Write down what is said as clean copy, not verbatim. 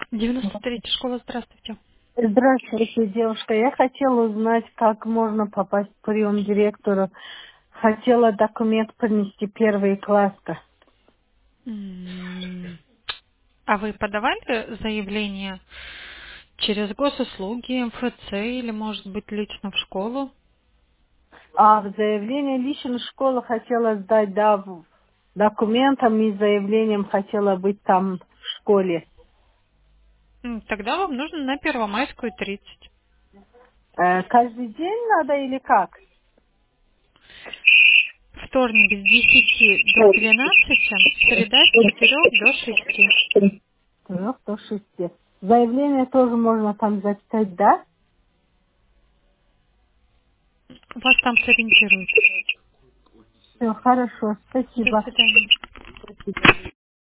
93-я школа, здравствуйте. Здравствуйте, девушка. Я хотела узнать, как можно попасть в прием директора. Хотела документ принести первый класс-то. М, А вы подавали заявление через госуслуги, МФЦ или, может быть, лично в школу? А в заявление лично в школу хотела сдать, да, документом и заявлением хотела быть там в школе. Тогда вам нужно на Первомайскую 30. Каждый день надо или как? Вторник с 10 до 12, среда с 4 до 6. 3 до 6. Заявление тоже можно там записать, да? Вас там сориентируют. Все, хорошо, До спасибо. свидания.